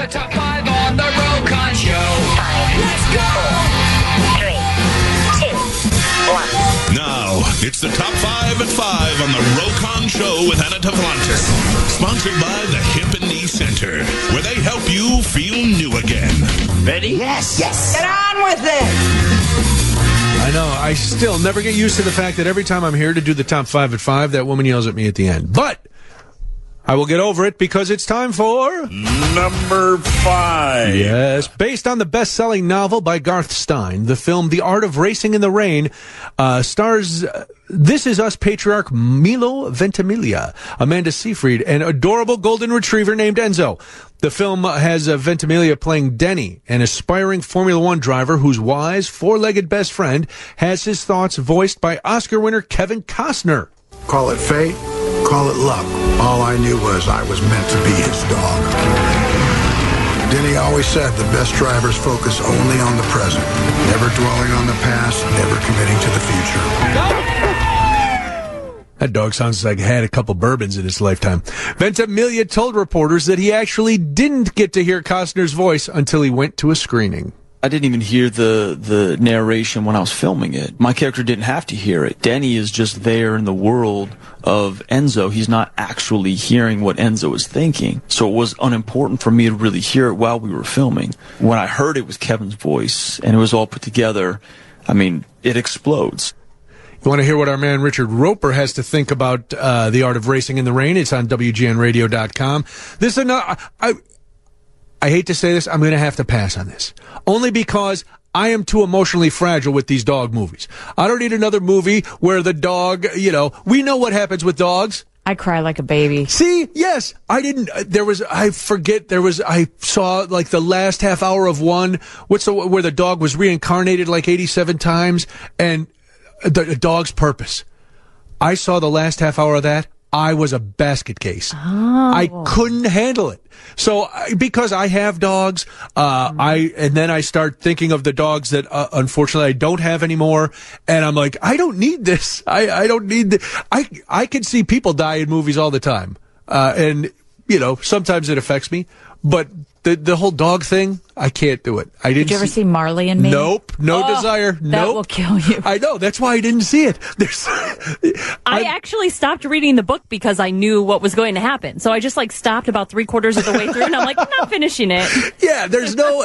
the top 5 on the Rokon Show. Let's go! 3, 2, 1. Now, it's the top 5 at 5 on the Rokon Show with Anna Teflantis. Sponsored by the Hip and Knee Center, where they help you feel new again. Ready? Yes. Get on with it! I know. I still never get used to the fact that every time I'm here to do the top 5 at 5, that woman yells at me at the end. But I will get over it because it's time for... Number 5. Yes. Based on the best-selling novel by Garth Stein, the film The Art of Racing in the Rain stars This Is Us patriarch Milo Ventimiglia, Amanda Seyfried, and adorable golden retriever named Enzo. The film has Ventimiglia playing Denny, an aspiring Formula One driver whose wise, four-legged best friend has his thoughts voiced by Oscar winner Kevin Costner. Call it fate, call it luck. All I knew was I was meant to be his dog. Denny always said the best drivers focus only on the present, never dwelling on the past, never committing to the future. That dog sounds like he had a couple bourbons in his lifetime. Ventimiglia told reporters that he actually didn't get to hear Costner's voice until he went to a screening. I didn't even hear the narration when I was filming it. My character didn't have to hear it. Denny is just there in the world of Enzo. He's not actually hearing what Enzo is thinking. So it was unimportant for me to really hear it while we were filming. When I heard it was Kevin's voice and it was all put together, I mean, it explodes. You want to hear what our man Richard Roper has to think about The Art of Racing in the Rain? It's on WGNradio.com. This is another... I hate to say this, I'm going to have to pass on this. Only because I am too emotionally fragile with these dog movies. I don't need another movie where the dog, we know what happens with dogs. I cry like a baby. See, yes, I saw like the last half hour of one, where the dog was reincarnated like 87 times, and the dog's purpose. I saw the last half hour of that. I was a basket case. Oh. I couldn't handle it. So, because I have dogs, and then I start thinking of the dogs that, unfortunately I don't have anymore. And I'm like, I don't need this. I don't need this. I can see people die in movies all the time. And, sometimes it affects me, but the whole dog thing, I can't do it. Did you ever see Marley and Me? Nope. No desire. That nope. will kill you. I know. That's why I didn't see it. I actually stopped reading the book because I knew what was going to happen. So I just stopped about 3/4 of the way through, and I'm like, I'm not finishing it. Yeah, there's no.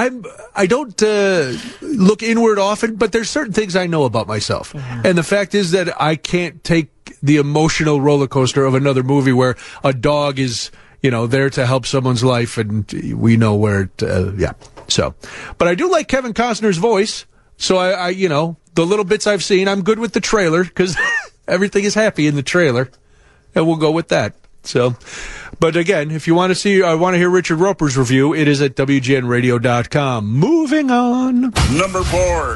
I don't look inward often, but there's certain things I know about myself, and the fact is that I can't take the emotional roller coaster of another movie where a dog is, there to help someone's life, and we know where it, So, but I do like Kevin Costner's voice, so I the little bits I've seen, I'm good with the trailer, because everything is happy in the trailer, and we'll go with that. So, but again, if you want to hear Richard Roper's review, it is at WGNradio.com. Moving on. Number 4.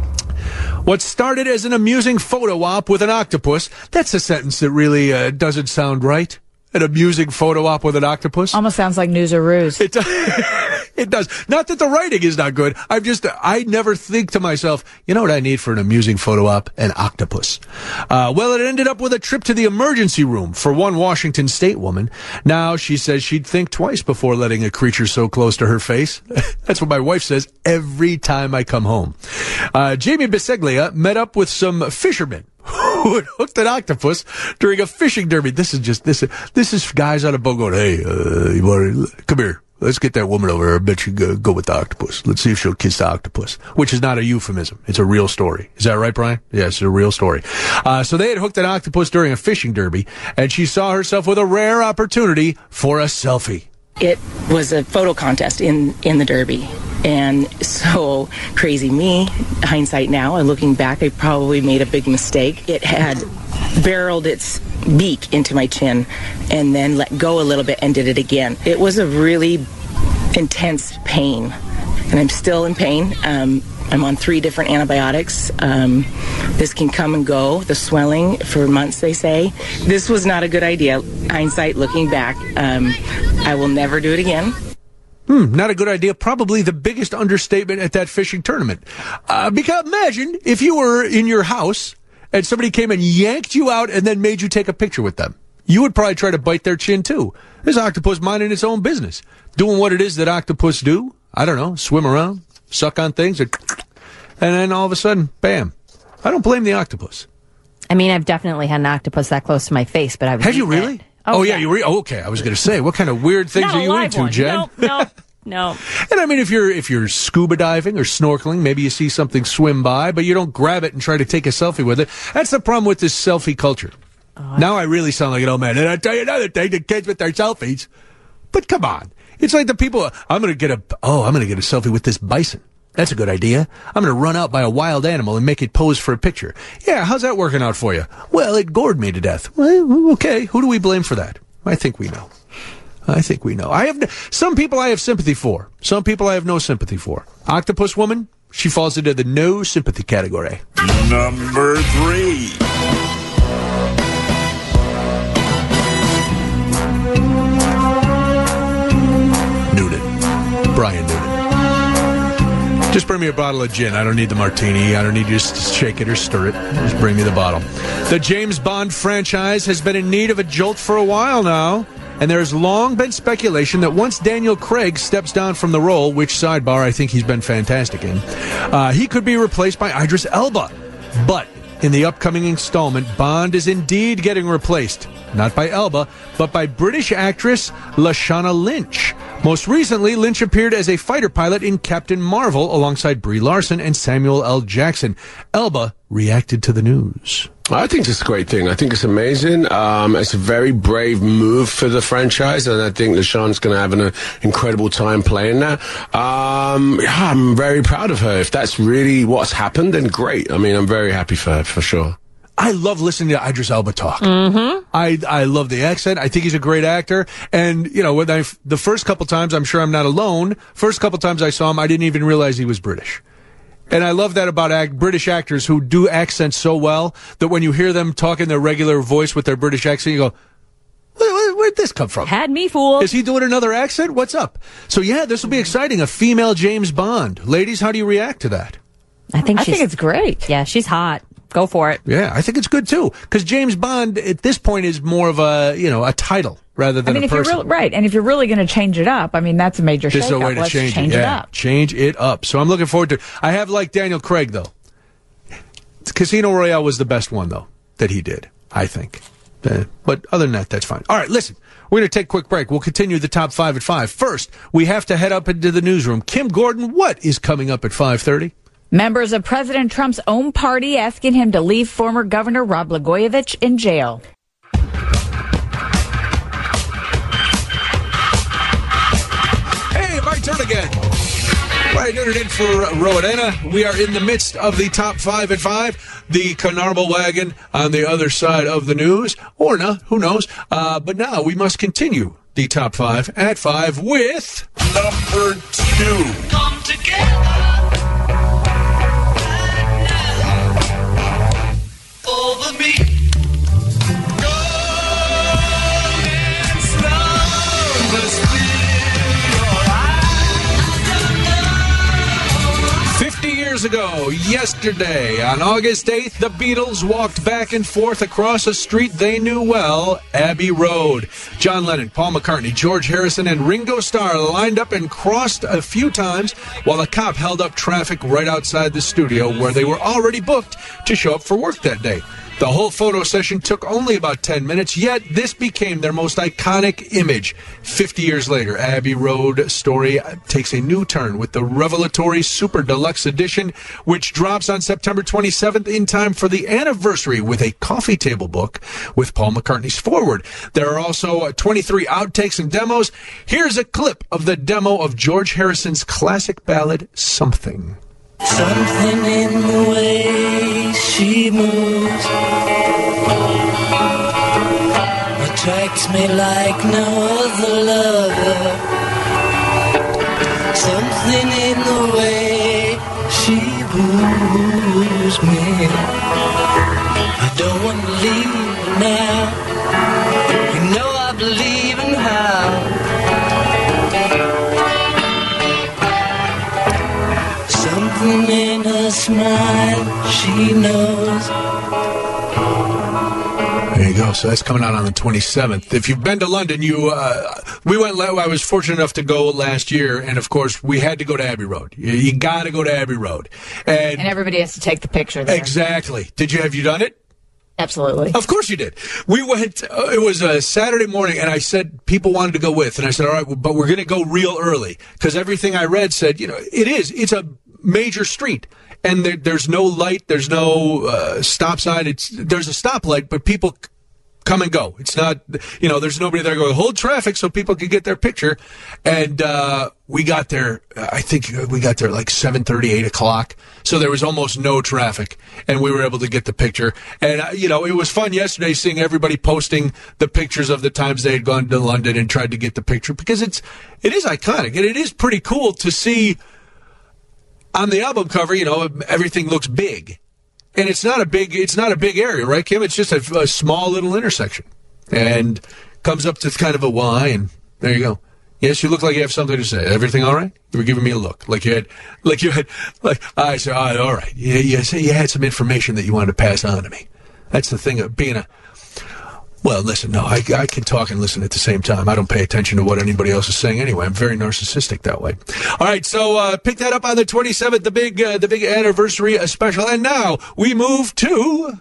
What started as an amusing photo op with an octopus, that's a sentence that really doesn't sound right. An amusing photo op with an octopus. Almost sounds like News or Ruse. It does. It does. Not that the writing is not good. I never think to myself, you know what I need for an amusing photo op? An octopus. Well, it ended up with a trip to the emergency room for one Washington State woman. Now she says she'd think twice before letting a creature so close to her face. That's what my wife says every time I come home. Jamie Biseglia met up with some fishermen who had hooked an octopus during a fishing derby. This is guys on a boat going, hey, come here. Let's get that woman over here. I bet you go with the octopus. Let's see if she'll kiss the octopus, which is not a euphemism. It's a real story. Is that right, Brian? Yes, it's a real story. So they had hooked an octopus during a fishing derby, and she saw herself with a rare opportunity for a selfie. It was a photo contest in the Derby. And so, crazy me, hindsight now, and looking back, I probably made a big mistake. It had barreled its beak into my chin and then let go a little bit and did it again. It was a really intense pain, and I'm still in pain. I'm on 3 different antibiotics. This can come and go, the swelling, for months, they say. This was not a good idea. Hindsight, looking back, I will never do it again. Not a good idea. Probably the biggest understatement at that fishing tournament. Because imagine if you were in your house and somebody came and yanked you out and then made you take a picture with them. you would probably try to bite their chin too. This octopus minding its own business, doing what it is that octopus do. I don't know, swim around, suck on things, and then all of a sudden, bam. I don't blame the octopus. I mean, I've definitely had an octopus that close to my face, but I've Have you eaten really? it. Oh, yeah, you okay. I was going to say, what kind of weird things Not are a you live into, one. Jen? No. And I mean, if you're scuba diving or snorkeling, maybe you see something swim by, but you don't grab it and try to take a selfie with it. That's the problem with this selfie culture. Now I really sound like an old man. And I'll tell you another thing, the kids with their selfies. But come on. It's like the people, I'm going to get a selfie with this bison. That's a good idea. I'm going to run out by a wild animal and make it pose for a picture. Yeah, how's that working out for you? Well, it gored me to death. Well, okay. Who do we blame for that? I think we know. Some people I have sympathy for. Some people I have no sympathy for. Octopus woman, she falls into the no sympathy category. Number 3. Brian Noonan. Just bring me a bottle of gin. I don't need the martini. I don't need you to shake it or stir it. Just bring me the bottle. The James Bond franchise has been in need of a jolt for a while now, and there's long been speculation that once Daniel Craig steps down from the role, which sidebar I think he's been fantastic in, he could be replaced by Idris Elba. But in the upcoming installment, Bond is indeed getting replaced, not by Elba, but by British actress Lashana Lynch. Most recently, Lynch appeared as a fighter pilot in Captain Marvel alongside Brie Larson and Samuel L. Jackson. Elba reacted to the news. I think it's a great thing. I think it's amazing. It's a very brave move for the franchise, and I think LaShawna's going to have an incredible time playing that. I'm very proud of her. If that's really what's happened, then great. I mean, I'm very happy for her, for sure. I love listening to Idris Elba talk. Mm-hmm. I love the accent. I think he's a great actor. And, you know, the first couple times, I'm sure I'm not alone, first couple times I saw him, I didn't even realize he was British. And I love that about British actors who do accents so well that when you hear them talk in their regular voice with their British accent, you go, where'd this come from? Had me fooled. Is he doing another accent? What's up? So, yeah, this will be exciting. A female James Bond. Ladies, how do you react to that? I think it's great. Yeah, she's hot. Go for it. Yeah, I think it's good too. Because James Bond at this point is more of a title rather than a person. And if you're really going to change it up, I mean, that's a major This is a way to change it. Yeah, change it up. So I'm looking forward to it. I have liked Daniel Craig, though. Casino Royale was the best one, though, that he did, I think. But other than that, that's fine. All right, listen. We're going to take a quick break. We'll continue the top 5 at 5. First, we have to head up into the newsroom. Kim Gordon, what is coming up at 5:30? Members of President Trump's own party asking him to leave former Governor Rod Blagojevich in jail. Hey, my turn again. Right, it in for Roadena. We are in the midst of the top 5 at 5. The Carnarvon wagon on the other side of the news. Or not, who knows. But now we must continue the top 5 at 5 with number 2. Come together. Over me. Go and slow, but still your eyes. 50 years ago, yesterday, on August 8th, the Beatles walked back and forth across a street they knew well, Abbey Road. John Lennon, Paul McCartney, George Harrison, and Ringo Starr lined up and crossed a few times while a cop held up traffic right outside the studio where they were already booked to show up for work that day. The whole photo session took only about 10 minutes, yet this became their most iconic image. 50 years later, Abbey Road story takes a new turn with the revelatory Super Deluxe Edition, which drops on September 27th in time for the anniversary with a coffee table book with Paul McCartney's foreword. There are also 23 outtakes and demos. Here's a clip of the demo of George Harrison's classic ballad, Something. Something in the way she moves attracts me like no other lover. Something in the way she woos me. I don't want to leave her now. You know I believe in how. Something in her smile, she knows. There you go. So that's coming out on the 27th. If you've been to London, we went. I was fortunate enough to go last year, and of course, we had to go to Abbey Road. You got to go to Abbey Road, and everybody has to take the picture there. Exactly. Have you done it? Absolutely. Of course you did. We went, it was a Saturday morning, and I said people wanted to go with, and I said, all right, but we're going to go real early, because everything I read said, it's a major street, and there's no light, there's no stop sign, there's a stoplight, but people come and go. It's not, there's nobody there going, hold traffic so people can get their picture. And we got there, I think we got there like 7:30, 8 o'clock. So there was almost no traffic, and we were able to get the picture. And, it was fun yesterday seeing everybody posting the pictures of the times they had gone to London and tried to get the picture, because it is iconic, and it is pretty cool to see on the album cover, everything looks big. And it's not a big area, right, Kim? It's just a small little intersection, and comes up to kind of a Y, and there you go. Yes, you look like you have something to say. Everything all right? You were giving me a look, like I said, all right. You had some information that you wanted to pass on to me. That's the thing of being well, listen, no, I can talk and listen at the same time. I don't pay attention to what anybody else is saying anyway. I'm very narcissistic that way. All right, so pick that up on the 27th, the big anniversary special. And now we move to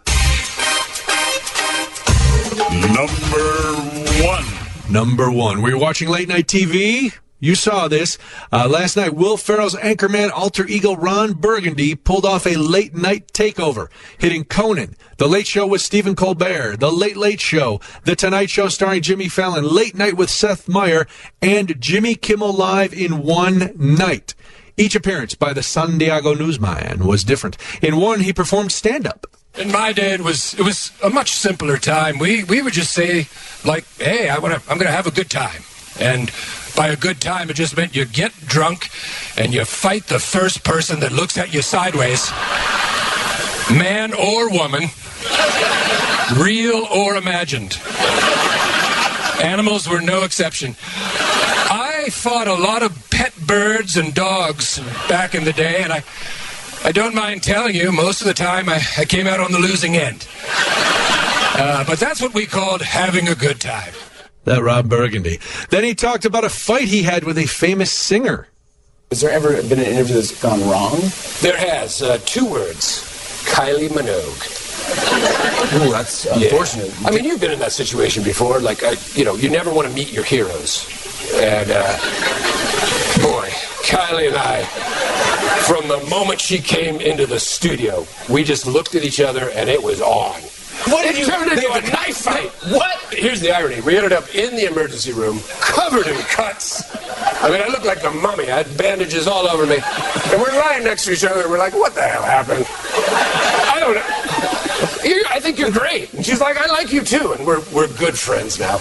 Number one. We're watching late night TV. You saw this. Last night, Will Ferrell's Anchorman alter ego Ron Burgundy pulled off a late-night takeover, hitting Conan, The Late Show with Stephen Colbert, The Late Late Show, The Tonight Show starring Jimmy Fallon, Late Night with Seth Meyers, and Jimmy Kimmel Live in one night. Each appearance by the San Diego newsman was different. In one, he performed stand-up. In my day, it was a much simpler time. We would just say, like, hey, I'm going to have a good time. And by a good time, it just meant you get drunk and you fight the first person that looks at you sideways, man or woman, real or imagined. Animals were no exception. I fought a lot of pet birds and dogs back in the day, and I don't mind telling you, most of the time I came out on the losing end. But that's what we called having a good time. That Ron Burgundy. Then he talked about a fight he had with a famous singer. Has there ever been an interview that's gone wrong? There has. 2 words. Kylie Minogue. Ooh, that's unfortunate. Yeah. I mean, you've been in that situation before. Like, you never want to meet your heroes. And, boy, Kylie and I, from the moment she came into the studio, we just looked at each other and it was on. What did you turned into a knife fight? What? Here's the irony. We ended up in the emergency room, covered in cuts. I mean, I looked like a mummy. I had bandages all over me. And we're lying next to each other, and we're like, what the hell happened? I don't know. I think you're great. And she's like, I like you too. And we're good friends now.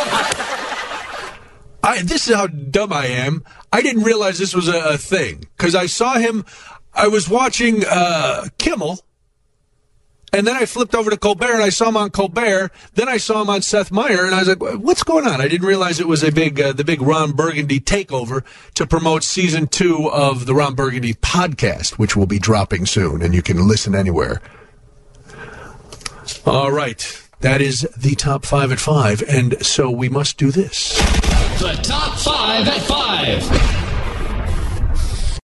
This is how dumb I am. I didn't realize this was a thing. Because I saw him, I was watching Kimmel. And then I flipped over to Colbert, and I saw him on Colbert. Then I saw him on Seth Meyers, and I was like, what's going on? I didn't realize it was the big Ron Burgundy takeover to promote season 2 of the Ron Burgundy podcast, which will be dropping soon, and you can listen anywhere. All right. That is the top 5 at 5, and so we must do this. The top 5 at 5.